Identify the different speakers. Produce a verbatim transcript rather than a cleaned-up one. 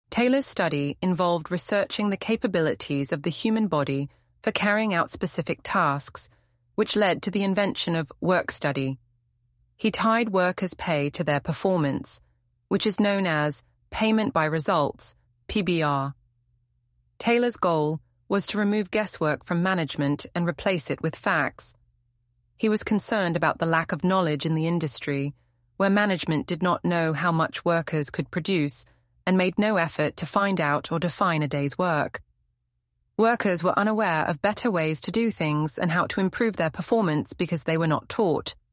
Speaker 1: Taylor's study involved researching the capabilities of the human body for carrying out specific tasks, which led to the invention of work study. He tied workers' pay to their performance, which is known as payment by results, P B R. Taylor's goal was to remove guesswork from management and replace it with facts. He was concerned about the lack of knowledge in the industry, where management did not know how much workers could produce and made no effort to find out or define a day's work. Workers were unaware of better ways to do things and how to improve their performance because they were not taught.